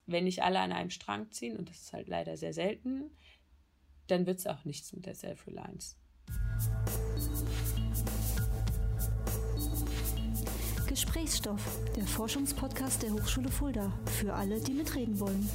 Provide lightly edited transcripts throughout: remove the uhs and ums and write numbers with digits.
wenn nicht alle an einem Strang ziehen, und das ist halt leider sehr selten, dann wird es auch nichts mit der Self-Reliance. Gesprächsstoff, der Forschungspodcast der Hochschule Fulda, für alle, die mitreden wollen.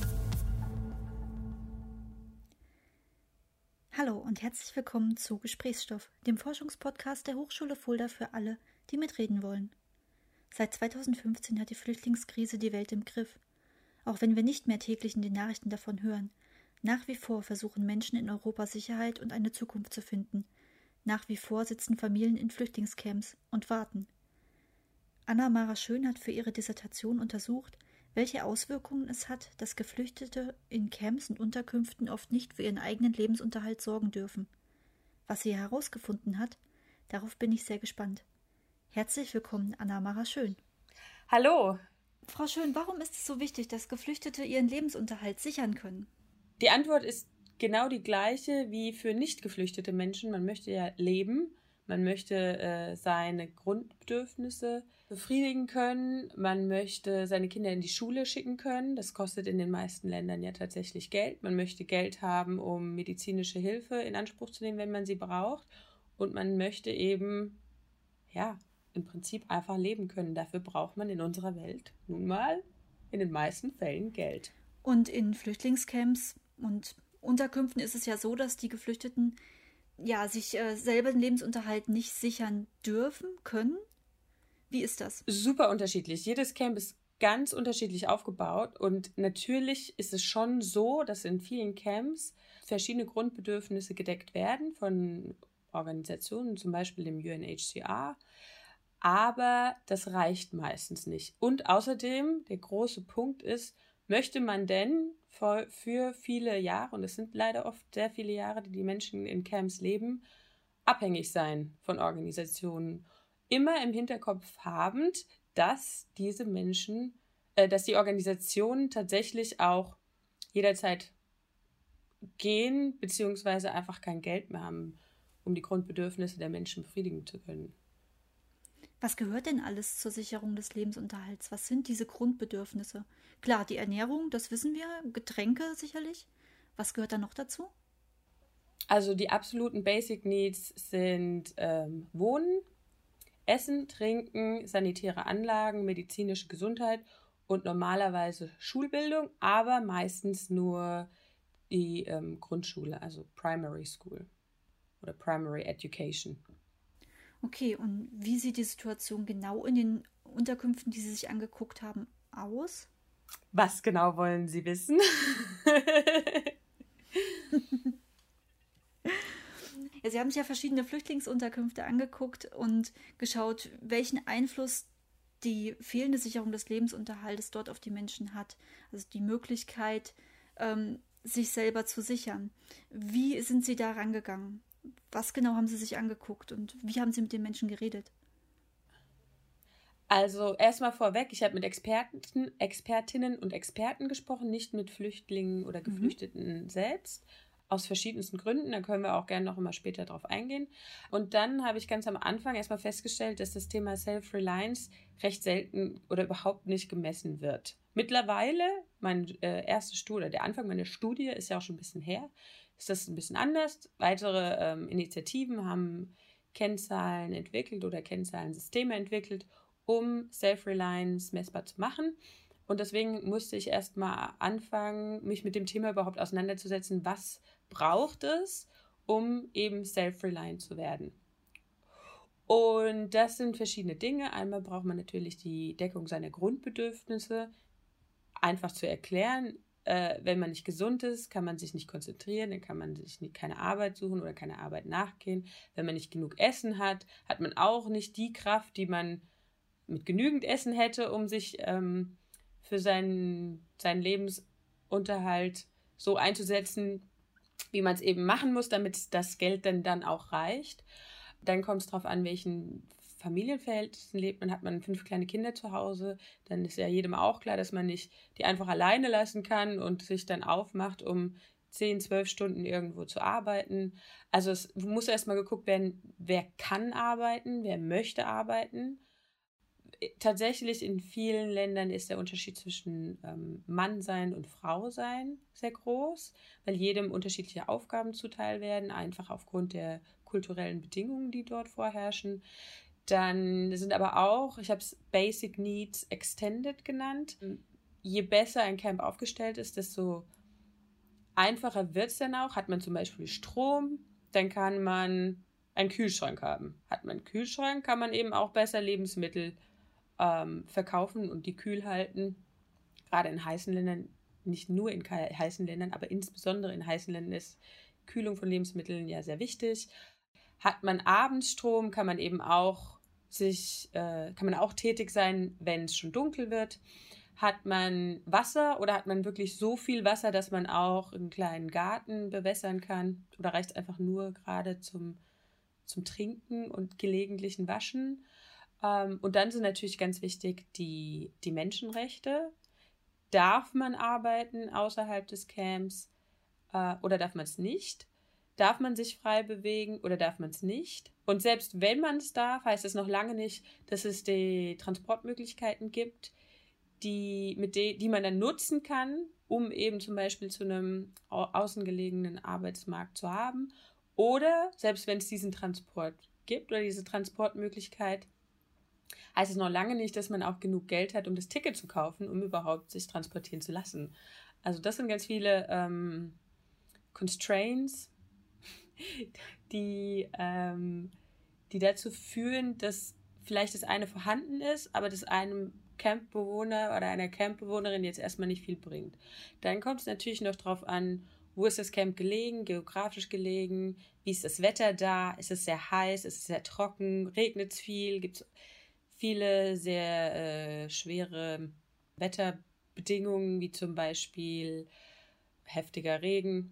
Hallo und herzlich willkommen zu Gesprächsstoff, dem Forschungspodcast der Hochschule Fulda für alle, die mitreden wollen. Seit 2015 hat die Flüchtlingskrise die Welt im Griff. Auch wenn wir nicht mehr täglich in den Nachrichten davon hören, nach wie vor versuchen Menschen in Europa Sicherheit und eine Zukunft zu finden. Nach wie vor sitzen Familien in Flüchtlingscamps und warten. Anna-Mara Schön hat für ihre Dissertation untersucht, welche Auswirkungen es hat, dass Geflüchtete in Camps und Unterkünften oft nicht für ihren eigenen Lebensunterhalt sorgen dürfen. Was sie herausgefunden hat, darauf bin ich sehr gespannt. Herzlich willkommen, Anna-Mara Schön. Hallo! Frau Schön, warum ist es so wichtig, dass Geflüchtete ihren Lebensunterhalt sichern können? Die Antwort ist genau die gleiche wie für nicht geflüchtete Menschen. Man möchte ja leben. Man möchte seine Grundbedürfnisse befriedigen können. Man möchte seine Kinder in die Schule schicken können. Das kostet in den meisten Ländern ja tatsächlich Geld. Man möchte Geld haben, um medizinische Hilfe in Anspruch zu nehmen, wenn man sie braucht. Und man möchte eben, ja, im Prinzip einfach leben können. Dafür braucht man in unserer Welt nun mal in den meisten Fällen Geld. Und in Flüchtlingscamps und Unterkünften ist es ja so, dass die Geflüchteten sich selber den Lebensunterhalt nicht sichern dürfen, können. Wie ist das? Super unterschiedlich. Jedes Camp ist ganz unterschiedlich aufgebaut und natürlich ist es schon so, dass in vielen Camps verschiedene Grundbedürfnisse gedeckt werden von Organisationen, zum Beispiel dem UNHCR, aber das reicht meistens nicht. Und außerdem, der große Punkt ist, möchte man denn für viele Jahre, und es sind leider oft sehr viele Jahre, die Menschen in Camps leben, abhängig sein von Organisationen. Immer im Hinterkopf habend, dass diese Menschen, dass die Organisationen tatsächlich auch jederzeit gehen, beziehungsweise einfach kein Geld mehr haben, um die Grundbedürfnisse der Menschen befriedigen zu können. Was gehört denn alles zur Sicherung des Lebensunterhalts? Was sind diese Grundbedürfnisse? Klar, die Ernährung, das wissen wir, Getränke sicherlich. Was gehört da noch dazu? Also die absoluten Basic Needs sind Wohnen, Essen, Trinken, sanitäre Anlagen, medizinische Gesundheit und normalerweise Schulbildung, aber meistens nur die Grundschule, also Primary School oder Primary Education. Okay, und wie sieht die Situation genau in den Unterkünften, die Sie sich angeguckt haben, aus? Was genau wollen Sie wissen? Ja, Sie haben sich ja verschiedene Flüchtlingsunterkünfte angeguckt und geschaut, welchen Einfluss die fehlende Sicherung des Lebensunterhaltes dort auf die Menschen hat. Also die Möglichkeit, sich selber zu sichern. Wie sind Sie da rangegangen? Was genau haben Sie sich angeguckt und wie haben Sie mit den Menschen geredet? Also erstmal vorweg, ich habe mit Expertinnen und Experten gesprochen, nicht mit Flüchtlingen oder Geflüchteten selbst. Aus verschiedensten Gründen, da können wir auch gerne noch immer später drauf eingehen. Und dann habe ich ganz am Anfang erstmal festgestellt, dass das Thema Self-Reliance recht selten oder überhaupt nicht gemessen wird. Mittlerweile, erste Studie, oder der Anfang meiner Studie ist ja auch schon ein bisschen her, ist das ein bisschen anders. Weitere Initiativen haben Kennzahlen entwickelt oder Kennzahlensysteme entwickelt, um Self-Reliance messbar zu machen. Und deswegen musste ich erstmal anfangen, mich mit dem Thema überhaupt auseinanderzusetzen, was braucht es, um eben self-reliant zu werden. Und das sind verschiedene Dinge. Einmal braucht man natürlich die Deckung seiner Grundbedürfnisse. Einfach zu erklären, wenn man nicht gesund ist, kann man sich nicht konzentrieren, dann kann man sich keine Arbeit suchen oder keine Arbeit nachgehen. Wenn man nicht genug Essen hat, hat man auch nicht die Kraft, die man mit genügend Essen hätte, um sich für seinen Lebensunterhalt so einzusetzen, wie man es eben machen muss, damit das Geld dann auch reicht. Dann kommt es darauf an, welchen Familienverhältnissen lebt man. Hat man 5 kleine Kinder zu Hause, dann ist ja jedem auch klar, dass man nicht die einfach alleine lassen kann und sich dann aufmacht, um 10, 12 Stunden irgendwo zu arbeiten. Also es muss erstmal geguckt werden, wer kann arbeiten, wer möchte arbeiten. tatsächlich in vielen Ländern ist der Unterschied zwischen Mann sein und Frau sein sehr groß, weil jedem unterschiedliche Aufgaben zuteil werden, einfach aufgrund der kulturellen Bedingungen, die dort vorherrschen. Dann sind aber auch, ich habe es Basic Needs Extended genannt. Je besser ein Camp aufgestellt ist, desto einfacher wird es dann auch. Hat man zum Beispiel Strom, dann kann man einen Kühlschrank haben. Hat man einen Kühlschrank, kann man eben auch besser Lebensmittel verkaufen und die kühl halten. Gerade in heißen Ländern, nicht nur in heißen Ländern, aber insbesondere in heißen Ländern ist Kühlung von Lebensmitteln ja sehr wichtig. Hat man Abendstrom, kann man eben auch kann man auch tätig sein, wenn es schon dunkel wird. Hat man Wasser oder hat man wirklich so viel Wasser, dass man auch einen kleinen Garten bewässern kann? Oder reicht es einfach nur gerade zum Trinken und gelegentlichen Waschen? Und dann sind natürlich ganz wichtig die Menschenrechte. Darf man arbeiten außerhalb des Camps oder darf man es nicht? Darf man sich frei bewegen oder darf man es nicht? Und selbst wenn man es darf, heißt es noch lange nicht, dass es die Transportmöglichkeiten gibt, die man dann nutzen kann, um eben zum Beispiel zu einem außengelegenen Arbeitsmarkt zu haben. Oder selbst wenn es diesen Transport gibt oder diese Transportmöglichkeit, heißt es noch lange nicht, dass man auch genug Geld hat, um das Ticket zu kaufen, um überhaupt sich transportieren zu lassen. Also das sind ganz viele Constraints, die dazu führen, dass vielleicht das eine vorhanden ist, aber das einem Campbewohner oder einer Campbewohnerin jetzt erstmal nicht viel bringt. Dann kommt es natürlich noch darauf an, wo ist das Camp gelegen, geografisch gelegen, wie ist das Wetter da, ist es sehr heiß, ist es sehr trocken, regnet es viel, gibt es viele sehr schwere Wetterbedingungen, wie zum Beispiel heftiger Regen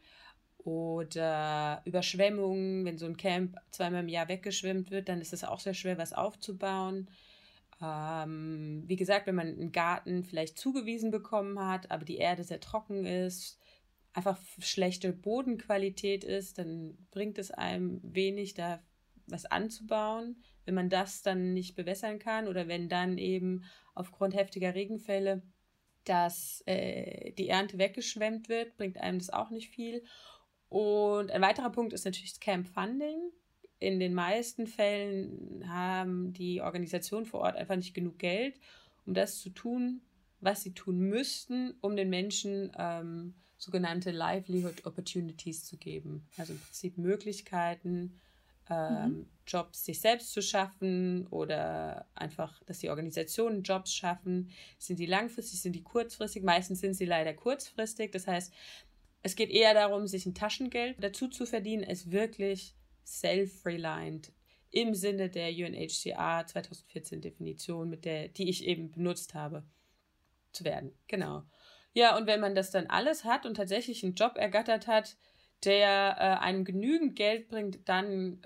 oder Überschwemmungen. Wenn so ein Camp zweimal im Jahr weggeschwemmt wird, dann ist es auch sehr schwer, was aufzubauen. Wie gesagt, wenn man einen Garten vielleicht zugewiesen bekommen hat, aber die Erde sehr trocken ist, einfach schlechte Bodenqualität ist, dann bringt es einem wenig, da was anzubauen, wenn man das dann nicht bewässern kann oder wenn dann eben aufgrund heftiger Regenfälle dass die Ernte weggeschwemmt wird, bringt einem das auch nicht viel. Und ein weiterer Punkt ist natürlich das Camp Funding. In den meisten Fällen haben die Organisationen vor Ort einfach nicht genug Geld, um das zu tun, was sie tun müssten, um den Menschen sogenannte Livelihood Opportunities zu geben. Also im Prinzip Möglichkeiten, Jobs sich selbst zu schaffen oder einfach, dass die Organisationen Jobs schaffen. Sind die langfristig, sind die kurzfristig? Meistens sind sie leider kurzfristig. Das heißt, es geht eher darum, sich ein Taschengeld dazu zu verdienen, als wirklich self-reliant im Sinne der UNHCR 2014 Definition, die ich eben benutzt habe, zu werden. Genau. Ja, und wenn man das dann alles hat und tatsächlich einen Job ergattert hat, der einem genügend Geld bringt, dann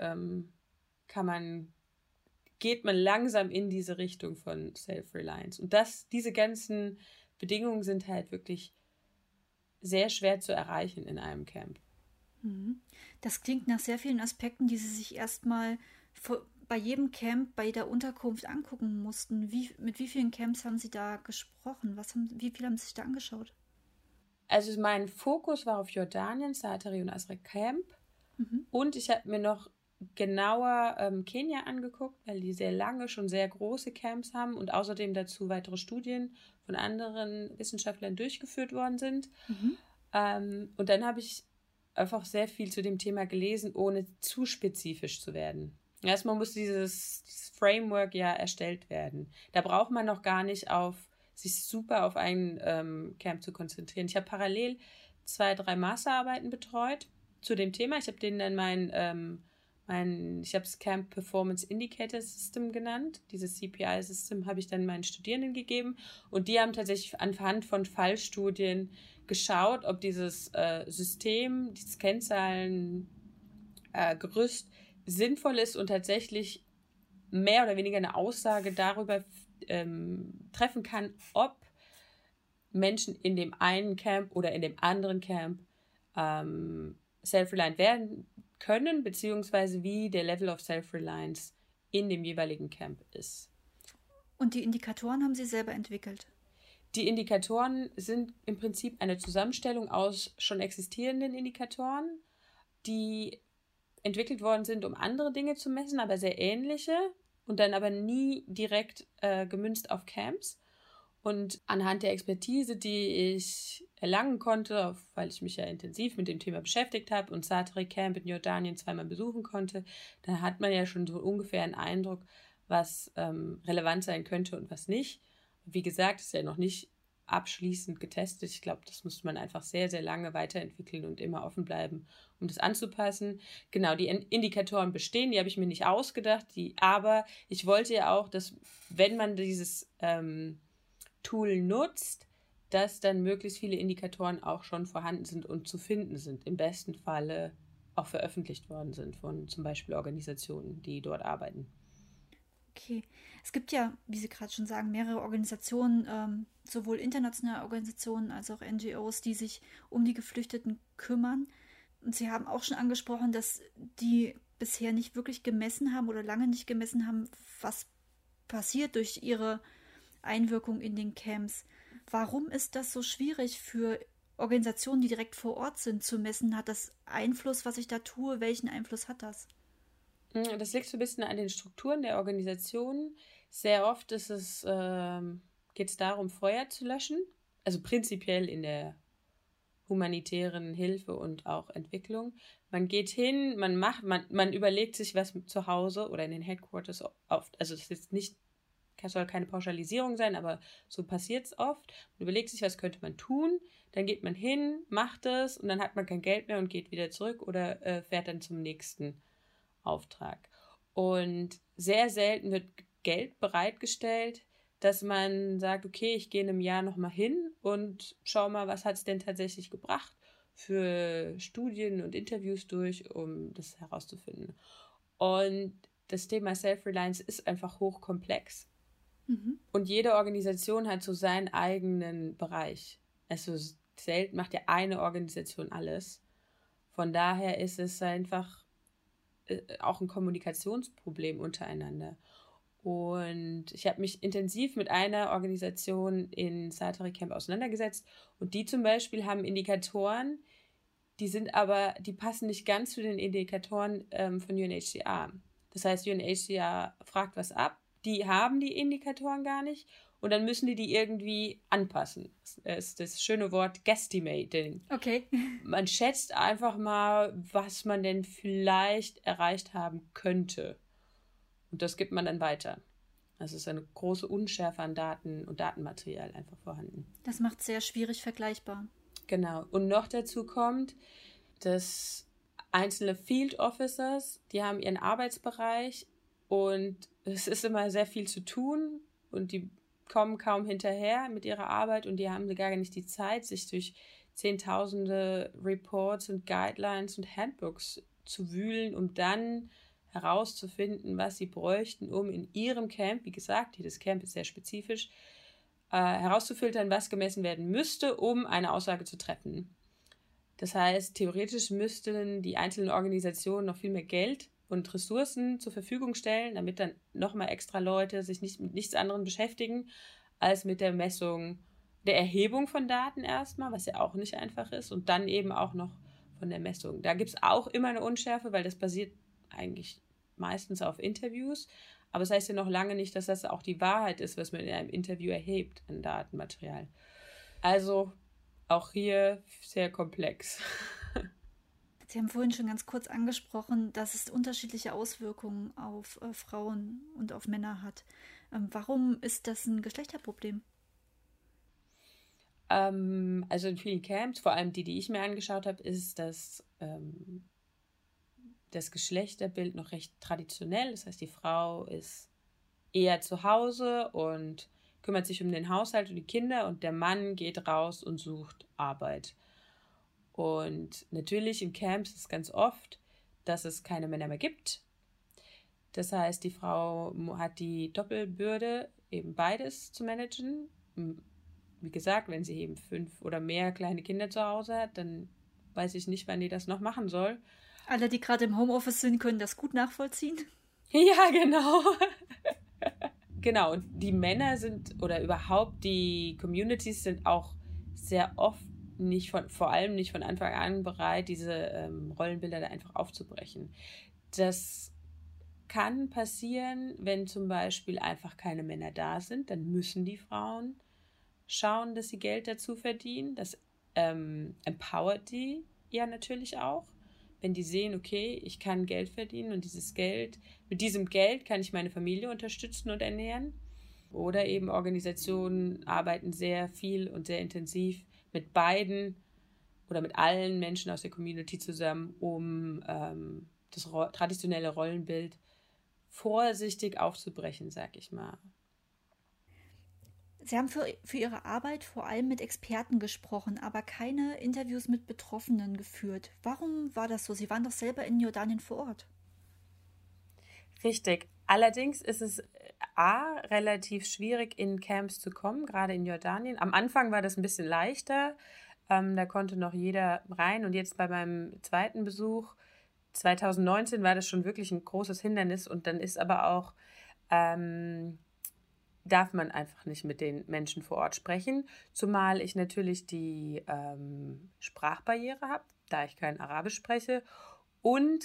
geht man langsam in diese Richtung von Self-Reliance. Und diese ganzen Bedingungen sind halt wirklich sehr schwer zu erreichen in einem Camp. Das klingt nach sehr vielen Aspekten, die Sie sich erstmal bei jedem Camp, bei jeder Unterkunft angucken mussten. Mit wie vielen Camps haben Sie da gesprochen? Wie viele haben Sie sich da angeschaut? Also mein Fokus war auf Jordanien, Zaatari und Azraq Camp. Und ich habe mir noch genauer Kenia angeguckt, weil die sehr lange schon sehr große Camps haben und außerdem dazu weitere Studien von anderen Wissenschaftlern durchgeführt worden sind. Und dann habe ich einfach sehr viel zu dem Thema gelesen, ohne zu spezifisch zu werden. Erstmal muss dieses Framework ja erstellt werden. Da braucht man noch gar nicht sich super auf ein Camp zu konzentrieren. Ich habe parallel 2-3 Masterarbeiten betreut zu dem Thema. Ich habe denen dann ich habe es Camp Performance Indicator System genannt. Dieses CPI-System habe ich dann meinen Studierenden gegeben und die haben tatsächlich anhand von Fallstudien geschaut, ob dieses System, dieses Kennzahlengerüst sinnvoll ist und tatsächlich mehr oder weniger eine Aussage darüber treffen kann, ob Menschen in dem einen Camp oder in dem anderen Camp self-reliant werden können, beziehungsweise wie der Level of Self-Reliance in dem jeweiligen Camp ist. Und die Indikatoren haben Sie selber entwickelt? Die Indikatoren sind im Prinzip eine Zusammenstellung aus schon existierenden Indikatoren, die entwickelt worden sind, um andere Dinge zu messen, aber sehr ähnliche und dann aber nie direkt gemünzt auf Camps. Und anhand der Expertise, die ich erlangen konnte, weil ich mich ja intensiv mit dem Thema beschäftigt habe und Satari Camp in Jordanien 2-mal besuchen konnte, da hat man ja schon so ungefähr einen Eindruck, was relevant sein könnte und was nicht. Wie gesagt, ist ja noch nicht abschließend getestet. Ich glaube, das muss man einfach sehr, sehr lange weiterentwickeln und immer offen bleiben, um das anzupassen. Genau, die Indikatoren bestehen, die habe ich mir nicht ausgedacht, aber ich wollte ja auch, dass, wenn man dieses Tool nutzt, dass dann möglichst viele Indikatoren auch schon vorhanden sind und zu finden sind. Im besten Falle auch veröffentlicht worden sind von zum Beispiel Organisationen, die dort arbeiten. Okay. Es gibt ja, wie Sie gerade schon sagen, mehrere Organisationen, sowohl internationale Organisationen als auch NGOs, die sich um die Geflüchteten kümmern. Und Sie haben auch schon angesprochen, dass die bisher nicht wirklich gemessen haben oder lange nicht gemessen haben, was passiert durch ihre Einwirkung in den Camps. Warum ist das so schwierig für Organisationen, die direkt vor Ort sind, zu messen? Hat das Einfluss, was ich da tue? Welchen Einfluss hat das? Das liegt so ein bisschen an den Strukturen der Organisation. Sehr oft geht es darum, Feuer zu löschen. Also prinzipiell in der humanitären Hilfe und auch Entwicklung. Man geht hin, man überlegt sich was zu Hause oder in den Headquarters oft. Also das ist nicht, soll keine Pauschalisierung sein, aber so passiert es oft. Man überlegt sich, was könnte man tun. Dann geht man hin, macht es und dann hat man kein Geld mehr und geht wieder zurück oder fährt dann zum nächsten Auftrag. Und sehr selten wird Geld bereitgestellt, dass man sagt, okay, ich gehe in einem Jahr nochmal hin und schau mal, was hat es denn tatsächlich gebracht, für Studien und Interviews durch, um das herauszufinden. Und das Thema Self-Reliance ist einfach hochkomplex. Und jede Organisation hat so seinen eigenen Bereich. Also selten macht ja eine Organisation alles. Von daher ist es einfach auch ein Kommunikationsproblem untereinander. Und ich habe mich intensiv mit einer Organisation in Satari Camp auseinandergesetzt und die zum Beispiel haben Indikatoren, die passen nicht ganz zu den Indikatoren von UNHCR. Das heißt, UNHCR fragt was ab, die haben die Indikatoren gar nicht und dann müssen die irgendwie anpassen. Das ist das schöne Wort Guesstimating. Okay. Man schätzt einfach mal, was man denn vielleicht erreicht haben könnte. Und das gibt man dann weiter. Also es ist eine große Unschärfe an Daten und Datenmaterial einfach vorhanden. Das macht es sehr schwierig vergleichbar. Genau. Und noch dazu kommt, dass einzelne Field Officers, die haben ihren Arbeitsbereich und es ist immer sehr viel zu tun und die kommen kaum hinterher mit ihrer Arbeit und die haben gar nicht die Zeit, sich durch Zehntausende Reports und Guidelines und Handbooks zu wühlen, um dann herauszufinden, was sie bräuchten, um in ihrem Camp, wie gesagt, jedes Camp ist sehr spezifisch, herauszufiltern, was gemessen werden müsste, um eine Aussage zu treffen. Das heißt, theoretisch müssten die einzelnen Organisationen noch viel mehr Geld und Ressourcen zur Verfügung stellen, damit dann nochmal extra Leute sich nicht mit nichts anderem beschäftigen, als mit der Messung, der Erhebung von Daten erstmal, was ja auch nicht einfach ist, und dann eben auch noch von der Messung. Da gibt es auch immer eine Unschärfe, weil das basiert eigentlich meistens auf Interviews, aber es heißt ja noch lange nicht, dass das auch die Wahrheit ist, was man in einem Interview erhebt an Datenmaterial. Also auch hier sehr komplex. Sie haben vorhin schon ganz kurz angesprochen, dass es unterschiedliche Auswirkungen auf Frauen und auf Männer hat. Warum ist das ein Geschlechterproblem? Also in vielen Camps, vor allem die ich mir angeschaut habe, ist das Geschlechterbild noch recht traditionell. Das heißt, die Frau ist eher zu Hause und kümmert sich um den Haushalt und die Kinder und der Mann geht raus und sucht Arbeit. Und natürlich in Camps ist es ganz oft, dass es keine Männer mehr gibt. Das heißt, die Frau hat die Doppelbürde, eben beides zu managen. Wie gesagt, wenn sie eben 5 oder mehr kleine Kinder zu Hause hat, dann weiß ich nicht, wann die das noch machen soll. Alle, die gerade im Homeoffice sind, können das gut nachvollziehen. Ja, genau. Genau, und die Männer sind oder überhaupt die Communities sind auch sehr oft vor allem nicht von Anfang an bereit, diese Rollenbilder da einfach aufzubrechen. Das kann passieren, wenn zum Beispiel einfach keine Männer da sind, dann müssen die Frauen schauen, dass sie Geld dazu verdienen. Das empowert die ja natürlich auch. Wenn die sehen, okay, ich kann Geld verdienen und mit diesem Geld kann ich meine Familie unterstützen und ernähren. Oder eben Organisationen arbeiten sehr viel und sehr intensiv mit beiden oder mit allen Menschen aus der Community zusammen, um das traditionelle Rollenbild vorsichtig aufzubrechen, sag ich mal. Sie haben für Ihre Arbeit vor allem mit Experten gesprochen, aber keine Interviews mit Betroffenen geführt. Warum war das so? Sie waren doch selber in Jordanien vor Ort. Richtig. Allerdings ist es relativ schwierig, in Camps zu kommen, gerade in Jordanien. Am Anfang war das ein bisschen leichter. Da konnte noch jeder rein. Und jetzt bei meinem zweiten Besuch 2019 war das schon wirklich ein großes Hindernis. Und dann ist aber auch darf man einfach nicht mit den Menschen vor Ort sprechen, zumal ich natürlich die Sprachbarriere habe, da ich kein Arabisch spreche und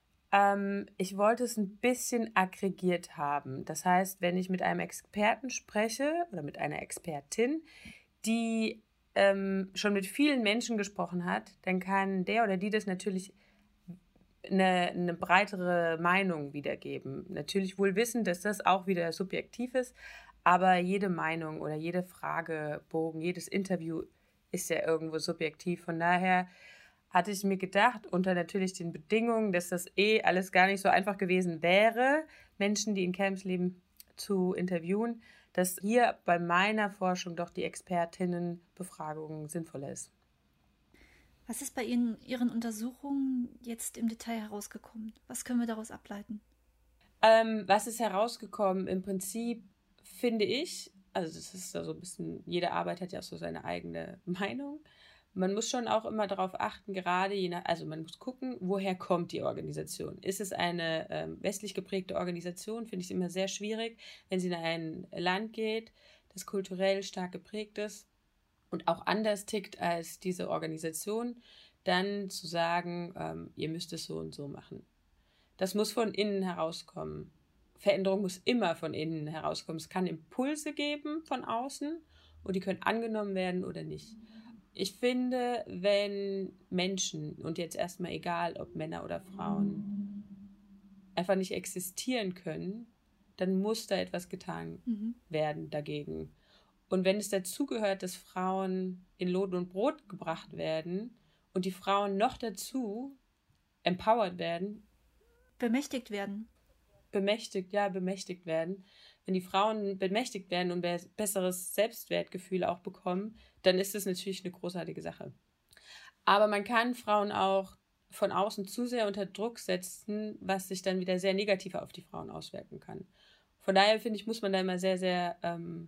ich wollte es ein bisschen aggregiert haben. Das heißt, wenn ich mit einem Experten spreche oder mit einer Expertin, die schon mit vielen Menschen gesprochen hat, dann kann der oder die das natürlich eine breitere Meinung wiedergeben. Natürlich wohl wissen, dass das auch wieder subjektiv ist, aber jede Meinung oder jede Fragebogen, jedes Interview ist ja irgendwo subjektiv. Von daher hatte ich mir gedacht, unter natürlich den Bedingungen, dass das alles gar nicht so einfach gewesen wäre, Menschen, die in Camps leben, zu interviewen, dass hier bei meiner Forschung doch die Expertinnenbefragung sinnvoller ist. Was ist bei Ihren Untersuchungen jetzt im Detail herausgekommen? Was können wir daraus ableiten? Was ist herausgekommen? Im Prinzip finde ich, also das ist so ein bisschen, jede Arbeit hat ja auch so seine eigene Meinung. Man muss schon auch immer darauf achten, gerade also man muss gucken, woher kommt die Organisation. Ist es eine westlich geprägte Organisation, finde ich es immer sehr schwierig, wenn sie in ein Land geht, das kulturell stark geprägt ist und auch anders tickt als diese Organisation, dann zu sagen, ihr müsst es so und so machen. Das muss von innen herauskommen. Veränderung muss immer von innen herauskommen. Es kann Impulse geben von außen und die können angenommen werden oder nicht. Ich finde, wenn Menschen, und jetzt erstmal egal, ob Männer oder Frauen, einfach nicht existieren können, dann muss da etwas getan werden dagegen. Und wenn es dazugehört, dass Frauen in Lohn und Brot gebracht werden und die Frauen noch dazu empowered werden, bemächtigt werden. Bemächtigt werden. Wenn die Frauen bemächtigt werden und besseres Selbstwertgefühl auch bekommen, dann ist das natürlich eine großartige Sache. Aber man kann Frauen auch von außen zu sehr unter Druck setzen, was sich dann wieder sehr negativ auf die Frauen auswirken kann. Von daher finde ich, muss man da immer sehr, sehr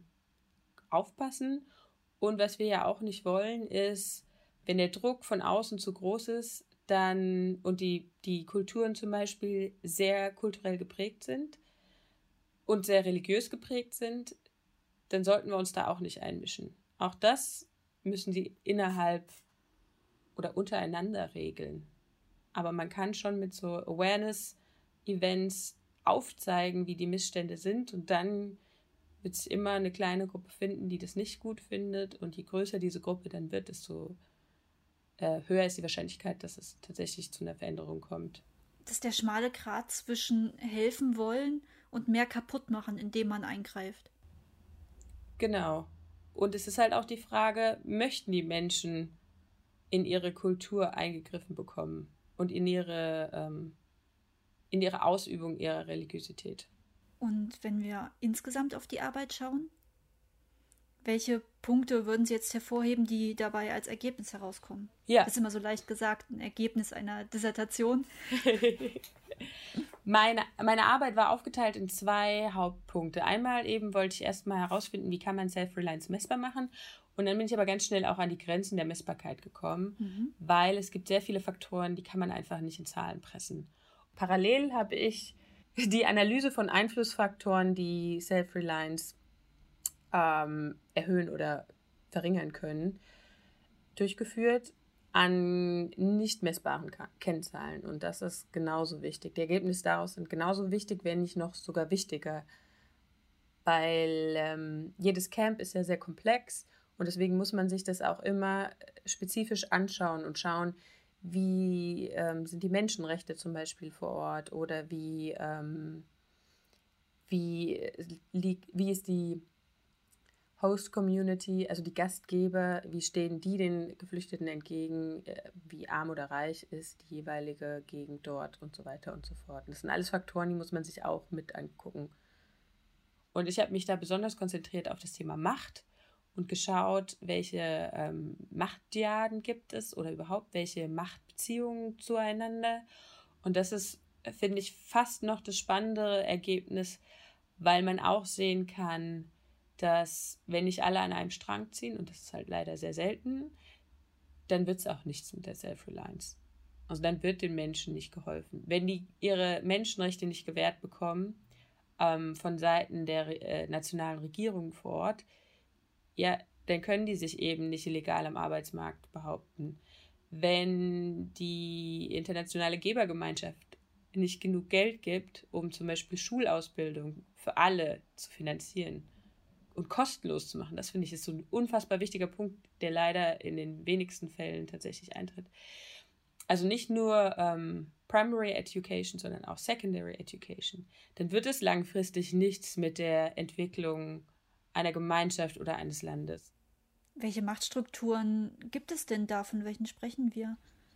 aufpassen. Und was wir ja auch nicht wollen, ist, wenn der Druck von außen zu groß ist, dann und die Kulturen zum Beispiel sehr kulturell geprägt sind und sehr religiös geprägt sind, dann sollten wir uns da auch nicht einmischen. Auch das müssen die innerhalb oder untereinander regeln. Aber man kann schon mit so Awareness-Events aufzeigen, wie die Missstände sind und dann wird es immer eine kleine Gruppe finden, die das nicht gut findet und je größer diese Gruppe dann wird, desto höher ist die Wahrscheinlichkeit, dass es tatsächlich zu einer Veränderung kommt. Das ist der schmale Grat zwischen helfen wollen und mehr kaputt machen, indem man eingreift. Genau. Und es ist halt auch die Frage, möchten die Menschen in ihre Kultur eingegriffen bekommen und in ihre Ausübung ihrer Religiosität. Und wenn wir insgesamt auf die Arbeit schauen, welche Punkte würden Sie jetzt hervorheben, die dabei als Ergebnis herauskommen? Ja. Das ist immer so leicht gesagt, ein Ergebnis einer Dissertation. Meine Arbeit war aufgeteilt in 2 Hauptpunkte. Einmal eben wollte ich erstmal herausfinden, wie kann man Self-Reliance messbar machen. Und dann bin ich aber ganz schnell auch an die Grenzen der Messbarkeit gekommen, weil es gibt sehr viele Faktoren, die kann man einfach nicht in Zahlen pressen. Parallel habe ich die Analyse von Einflussfaktoren, die Self-Reliance erhöhen oder verringern können, durchgeführt an nicht messbaren Kennzahlen. Und das ist genauso wichtig. Die Ergebnisse daraus sind genauso wichtig, wenn nicht noch sogar wichtiger, weil jedes Camp ist ja sehr komplex und deswegen muss man sich das auch immer spezifisch anschauen und schauen, wie sind die Menschenrechte zum Beispiel vor Ort oder wie ist die Host Community, also die Gastgeber, wie stehen die den Geflüchteten entgegen, wie arm oder reich ist die jeweilige Gegend dort und so weiter und so fort. Und das sind alles Faktoren, die muss man sich auch mit angucken. Und ich habe mich da besonders konzentriert auf das Thema Macht und geschaut, welche Machtdiaden gibt es oder überhaupt welche Machtbeziehungen zueinander. Und das ist, finde ich, fast noch das spannendere Ergebnis, weil man auch sehen kann, dass wenn nicht alle an einem Strang ziehen, und das ist halt leider sehr selten, dann wird es auch nichts mit der Self-Reliance. Also dann wird den Menschen nicht geholfen. Wenn die ihre Menschenrechte nicht gewährt bekommen, von Seiten der nationalen Regierungen vor Ort, ja, dann können die sich eben nicht illegal am Arbeitsmarkt behaupten. Wenn die internationale Gebergemeinschaft nicht genug Geld gibt, um zum Beispiel Schulausbildung für alle zu finanzieren und kostenlos zu machen, das finde ich ist so ein unfassbar wichtiger Punkt, der leider in den wenigsten Fällen tatsächlich eintritt. Also nicht nur Primary Education, sondern auch Secondary Education. Dann wird es langfristig nichts mit der Entwicklung einer Gemeinschaft oder eines Landes. Welche Machtstrukturen gibt es denn da? Von welchen sprechen wir?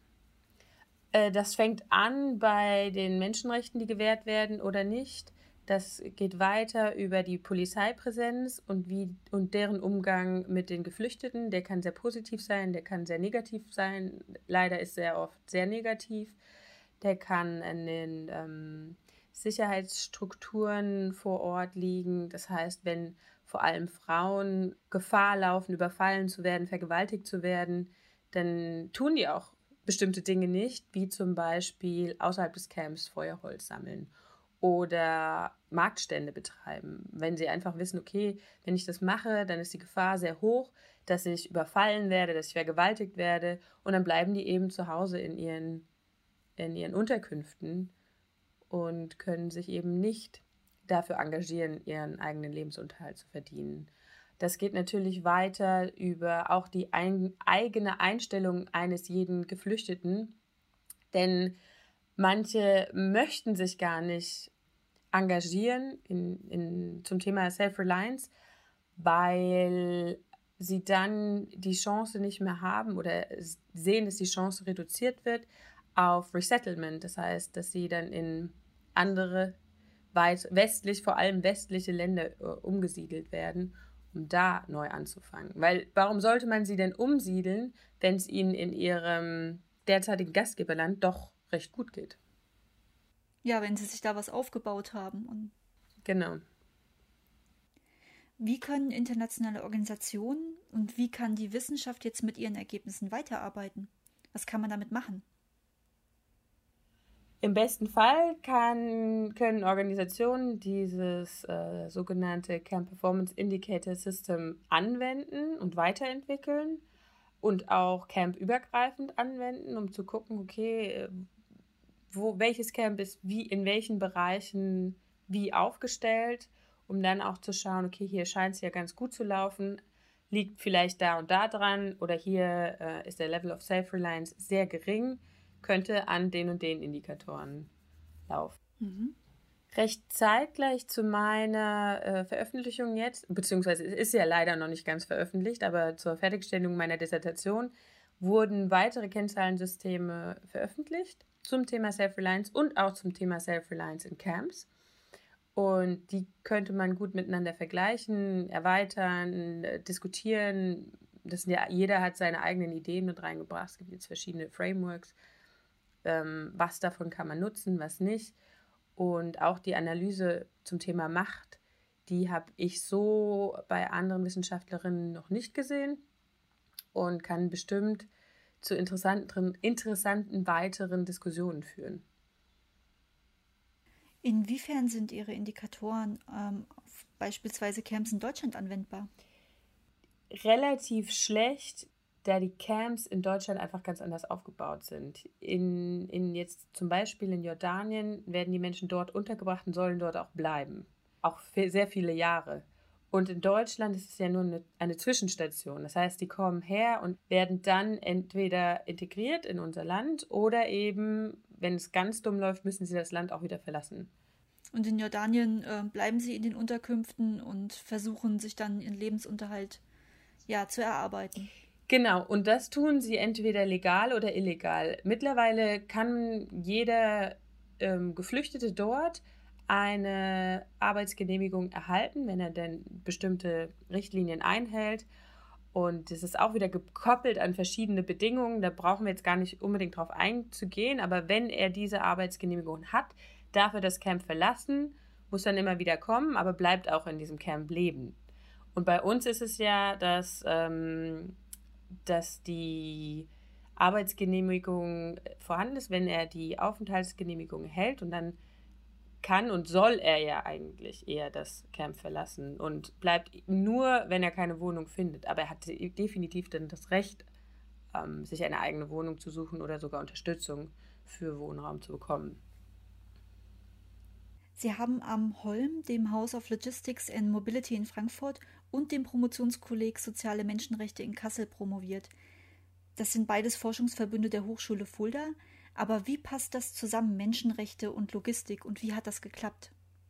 Das fängt an bei den Menschenrechten, die gewährt werden oder nicht. Das geht weiter über die Polizeipräsenz und deren Umgang mit den Geflüchteten. Der kann sehr positiv sein, der kann sehr negativ sein. Leider ist sehr oft sehr negativ. Der kann an den Sicherheitsstrukturen vor Ort liegen. Das heißt, wenn vor allem Frauen Gefahr laufen, überfallen zu werden, vergewaltigt zu werden, dann tun die auch bestimmte Dinge nicht, wie zum Beispiel außerhalb des Camps Feuerholz sammeln oder Marktstände betreiben. Wenn sie einfach wissen, okay, wenn ich das mache, dann ist die Gefahr sehr hoch, dass ich überfallen werde, dass ich vergewaltigt werde und dann bleiben die eben zu Hause in ihren Unterkünften und können sich eben nicht dafür engagieren, ihren eigenen Lebensunterhalt zu verdienen. Das geht natürlich weiter über auch die eigene Einstellung eines jeden Geflüchteten, denn manche möchten sich gar nicht engagieren zum Thema Self-Reliance, weil sie dann die Chance nicht mehr haben oder sehen, dass die Chance reduziert wird auf Resettlement. Das heißt, dass sie dann in andere, vor allem westliche Länder umgesiedelt werden, um da neu anzufangen. Weil warum sollte man sie denn umsiedeln, wenn es ihnen in ihrem derzeitigen Gastgeberland doch recht gut geht? Ja, wenn sie sich da was aufgebaut haben. Genau. Wie können internationale Organisationen und wie kann die Wissenschaft jetzt mit ihren Ergebnissen weiterarbeiten? Was kann man damit machen? Im besten Fall können Organisationen dieses sogenannte Camp Performance Indicator System anwenden und weiterentwickeln und auch campübergreifend anwenden, um zu gucken, okay, welches Camp ist in welchen Bereichen wie aufgestellt, um dann auch zu schauen, okay, hier scheint es ja ganz gut zu laufen, liegt vielleicht da und da dran oder hier ist der Level of Self-Reliance sehr gering, könnte an den und den Indikatoren laufen. Mhm. Recht zeitgleich zu meiner Veröffentlichung jetzt, beziehungsweise es ist ja leider noch nicht ganz veröffentlicht, aber zur Fertigstellung meiner Dissertation wurden weitere Kennzahlensysteme veröffentlicht zum Thema Self-Reliance und auch zum Thema Self-Reliance in Camps. Und die könnte man gut miteinander vergleichen, erweitern, diskutieren. Jeder hat seine eigenen Ideen mit reingebracht. Es gibt jetzt verschiedene Frameworks. Was davon kann man nutzen, was nicht. Und auch die Analyse zum Thema Macht, die habe ich so bei anderen Wissenschaftlerinnen noch nicht gesehen und kann bestimmt zu interessanten weiteren Diskussionen führen. Inwiefern sind Ihre Indikatoren auf beispielsweise Camps in Deutschland anwendbar? Relativ schlecht, da die Camps in Deutschland einfach ganz anders aufgebaut sind. In jetzt zum Beispiel in Jordanien werden die Menschen dort untergebracht und sollen dort auch bleiben. Auch für sehr viele Jahre. Und in Deutschland ist es ja nur eine Zwischenstation. Das heißt, die kommen her und werden dann entweder integriert in unser Land oder eben, wenn es ganz dumm läuft, müssen sie das Land auch wieder verlassen. Und in Jordanien bleiben sie in den Unterkünften und versuchen sich dann ihren Lebensunterhalt zu erarbeiten. Genau, und das tun sie entweder legal oder illegal. Mittlerweile kann jeder Geflüchtete dort eine Arbeitsgenehmigung erhalten, wenn er denn bestimmte Richtlinien einhält. Und das ist auch wieder gekoppelt an verschiedene Bedingungen. Da brauchen wir jetzt gar nicht unbedingt drauf einzugehen. Aber wenn er diese Arbeitsgenehmigung hat, darf er das Camp verlassen, muss dann immer wieder kommen, aber bleibt auch in diesem Camp leben. Und bei uns ist es ja, dass die Arbeitsgenehmigung vorhanden ist, wenn er die Aufenthaltsgenehmigung erhält, und dann kann und soll er ja eigentlich eher das Camp verlassen und bleibt nur, wenn er keine Wohnung findet. Aber er hat definitiv dann das Recht, sich eine eigene Wohnung zu suchen oder sogar Unterstützung für Wohnraum zu bekommen. Sie haben am Holm, dem House of Logistics and Mobility in Frankfurt und dem Promotionskolleg Soziale Menschenrechte in Kassel promoviert. Das sind beides Forschungsverbünde der Hochschule Fulda. Aber wie passt das zusammen, Menschenrechte und Logistik, und wie hat das geklappt?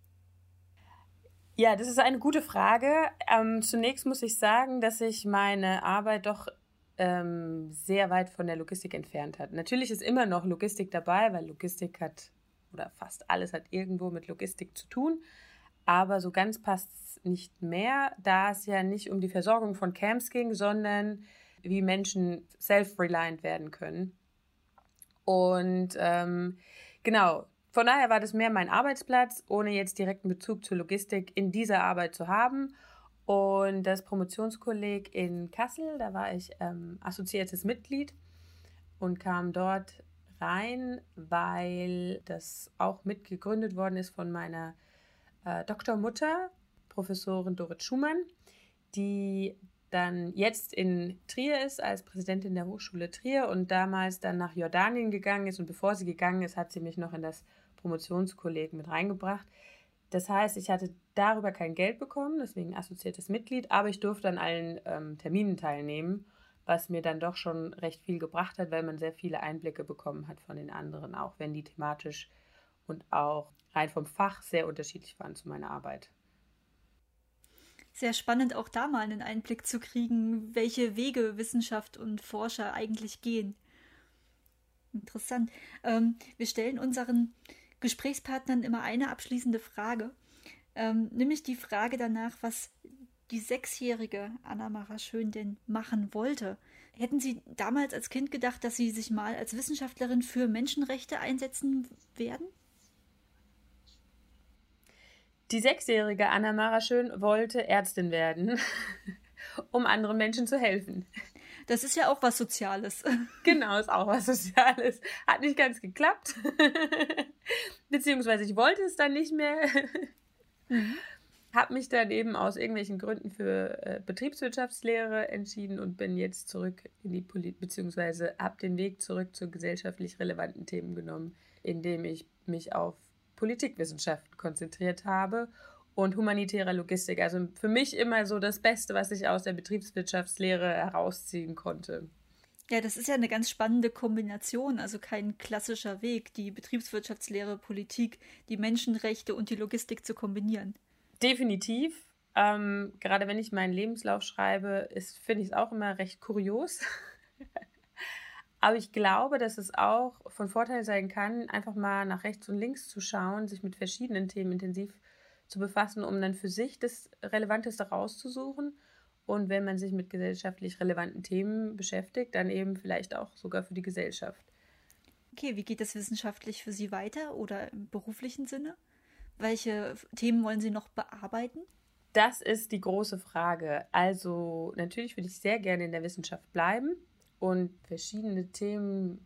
Ja, das ist eine gute Frage. Zunächst muss ich sagen, dass sich meine Arbeit doch sehr weit von der Logistik entfernt hat. Natürlich ist immer noch Logistik dabei, weil Logistik oder fast alles hat irgendwo mit Logistik zu tun. Aber so ganz passt es nicht mehr, da es ja nicht um die Versorgung von Camps ging, sondern wie Menschen self-reliant werden können. Und genau, von daher war das mehr mein Arbeitsplatz, ohne jetzt direkten Bezug zur Logistik in dieser Arbeit zu haben. Und das Promotionskolleg in Kassel, da war ich assoziiertes Mitglied und kam dort rein, weil das auch mitgegründet worden ist von meiner Doktormutter, Professorin Dorit Schumann, die dann jetzt in Trier ist als Präsidentin der Hochschule Trier und damals dann nach Jordanien gegangen ist. Und bevor sie gegangen ist, hat sie mich noch in das Promotionskolleg mit reingebracht. Das heißt, ich hatte darüber kein Geld bekommen, deswegen assoziiertes Mitglied, aber ich durfte an allen Terminen teilnehmen, was mir dann doch schon recht viel gebracht hat, weil man sehr viele Einblicke bekommen hat von den anderen, auch wenn die thematisch und auch rein vom Fach sehr unterschiedlich waren zu meiner Arbeit. Sehr spannend, auch da mal einen Einblick zu kriegen, welche Wege Wissenschaft und Forscher eigentlich gehen. Interessant. Wir stellen unseren Gesprächspartnern immer eine abschließende Frage, nämlich die Frage danach, was die 6-jährige Anna-Mara Schön denn machen wollte. Hätten Sie damals als Kind gedacht, dass Sie sich mal als Wissenschaftlerin für Menschenrechte einsetzen werden? Die 6-jährige Anna-Mara Schön wollte Ärztin werden, um anderen Menschen zu helfen. Das ist ja auch was Soziales. Genau, ist auch was Soziales. Hat nicht ganz geklappt. Beziehungsweise ich wollte es dann nicht mehr. Habe mich dann eben aus irgendwelchen Gründen für Betriebswirtschaftslehre entschieden und bin jetzt zurück in die beziehungsweise habe den Weg zurück zu gesellschaftlich relevanten Themen genommen, indem ich mich auf Politikwissenschaften konzentriert habe und humanitäre Logistik. Also für mich immer so das Beste, was ich aus der Betriebswirtschaftslehre herausziehen konnte. Ja, das ist ja eine ganz spannende Kombination, also kein klassischer Weg, die Betriebswirtschaftslehre, Politik, die Menschenrechte und die Logistik zu kombinieren. Definitiv. Gerade wenn ich meinen Lebenslauf schreibe, finde ich es auch immer recht kurios. Aber ich glaube, dass es auch von Vorteil sein kann, einfach mal nach rechts und links zu schauen, sich mit verschiedenen Themen intensiv zu befassen, um dann für sich das Relevanteste rauszusuchen. Und wenn man sich mit gesellschaftlich relevanten Themen beschäftigt, dann eben vielleicht auch sogar für die Gesellschaft. Okay, wie geht es wissenschaftlich für Sie weiter oder im beruflichen Sinne? Welche Themen wollen Sie noch bearbeiten? Das ist die große Frage. Also natürlich würde ich sehr gerne in der Wissenschaft bleiben und verschiedene Themen,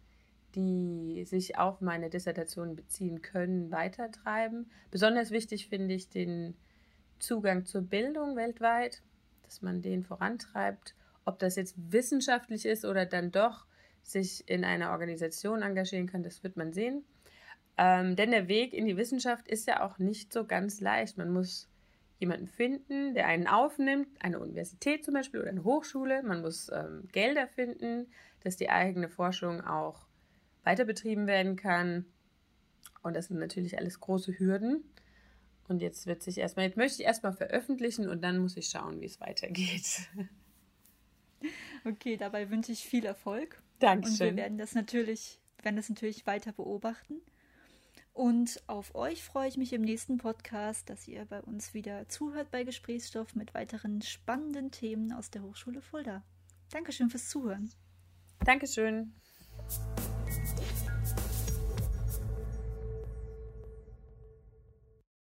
die sich auf meine Dissertation beziehen können, weitertreiben. Besonders wichtig finde ich den Zugang zur Bildung weltweit, dass man den vorantreibt. Ob das jetzt wissenschaftlich ist oder dann doch sich in einer Organisation engagieren kann, das wird man sehen. Denn der Weg in die Wissenschaft ist ja auch nicht so ganz leicht. Man muss jemanden finden, der einen aufnimmt, eine Universität zum Beispiel oder eine Hochschule. Man muss Gelder finden, dass die eigene Forschung auch weiter betrieben werden kann. Und das sind natürlich alles große Hürden. Und jetzt möchte ich erstmal veröffentlichen und dann muss ich schauen, wie es weitergeht. Okay, dabei wünsche ich viel Erfolg. Dankeschön. Und wir werden das natürlich weiter beobachten. Und auf euch freue ich mich im nächsten Podcast, dass ihr bei uns wieder zuhört bei Gesprächsstoff mit weiteren spannenden Themen aus der Hochschule Fulda. Dankeschön fürs Zuhören. Dankeschön.